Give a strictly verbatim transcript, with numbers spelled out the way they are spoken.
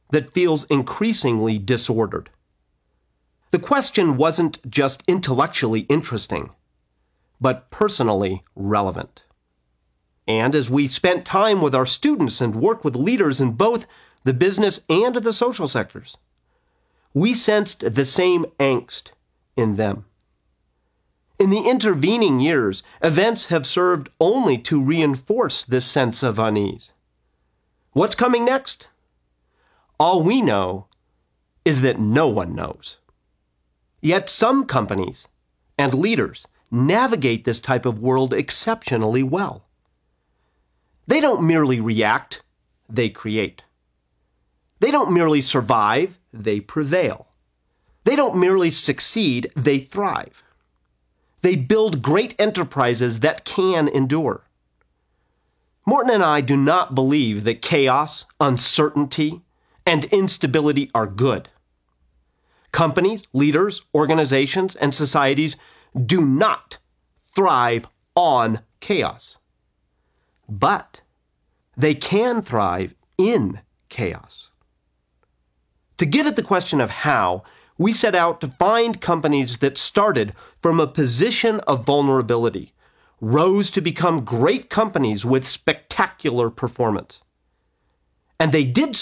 that feels increasingly disordered. The question wasn't just intellectually interesting, but personally relevant. And as we spent time with our students and worked with leaders in both the business and the social sectors, we sensed the same angst in them. In the intervening years, events have served only to reinforce this sense of unease. What's coming next? All we know is that no one knows. Yet some companies and leaders navigate this type of world exceptionally well. They don't merely react, they create. They don't merely survive, they prevail. They don't merely succeed, they thrive. They build great enterprises that can endure. Morton and I do not believe that chaos, uncertainty, and instability are good. Companies, leaders, organizations, and societies do not thrive on chaos. But they can thrive in chaos. To get at the question of how, we set out to find companies that started from a position of vulnerability, rose to become great companies with spectacular performance. And they did